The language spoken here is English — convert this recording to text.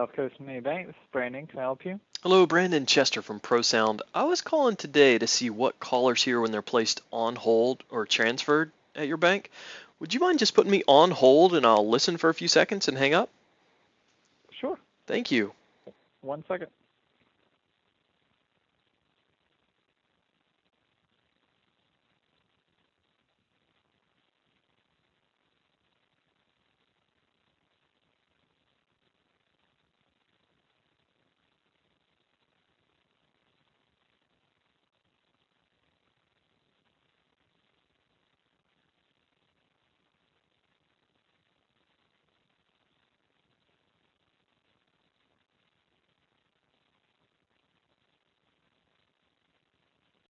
South Coast Community Bank. This is Brandon. Can I help you? Hello, Brandon Chester from ProSound. I was calling today to see what callers hear when they're placed on hold or transferred at your bank. Would you mind just putting me on hold and I'll listen for a few seconds and hang up? Sure. Thank you. 1 second.